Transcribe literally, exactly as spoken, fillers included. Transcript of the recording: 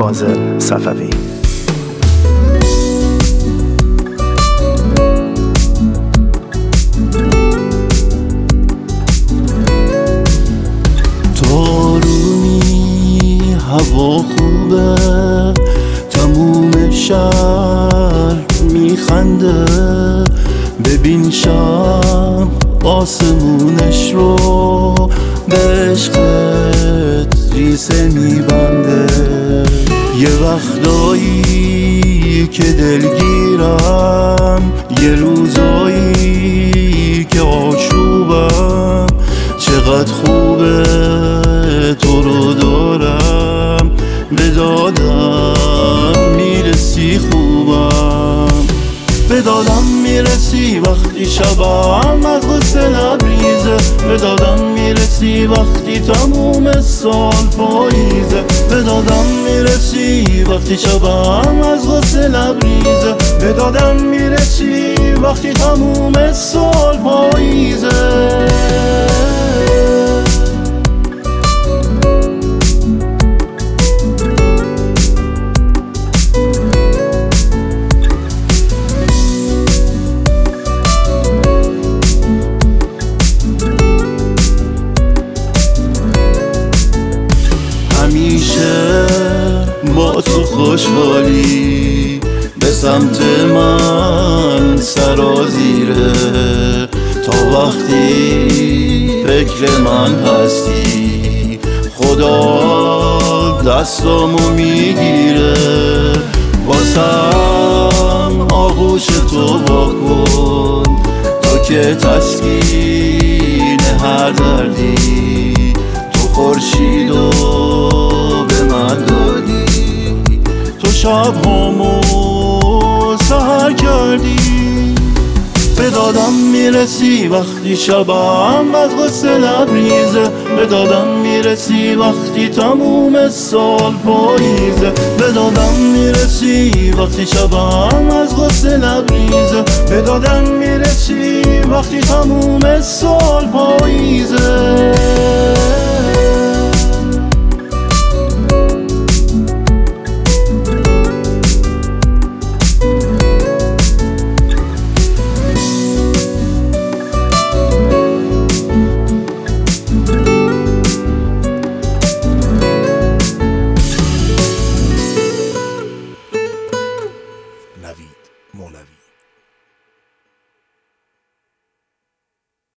فاضل صفوی. تارونی هوا خوبه، تموم شهر میخنده، ببین شب آسمونش رو به عشقت ریسه میبنده. یه وقتایی که دلگیرم، یه روزایی که آشوبم، چقدر خوبه تو رو دارم، به دادم میرسی خوبم، به دادم میرسی وقتی شبم از غصه لبریزه، به دادم میرسی وقتی تموم سال پاییزه، به دادم میرسی وقتی شبم از غصه لبریزه، به دادم میرسی وقتی تموم سال پاییزه. همیشه با تو خوشحالی به سمت من سرازیره، تا وقتی فکر من هستی خدا دستامو میگیره، واسم آغوش تو واکن تو که تسکین هر دردی، تو خورشید و به من دادی، تو شب همو سحر کردی، به دادم میرسی وقتی شبم از غصه لبریزه، به دادم میرسی وقتی تموم سال پاییزه، به دادم میرسی وقتی شبم از غصه لبریزه، به دادم میرسی وقتی تموم سال پاییزه.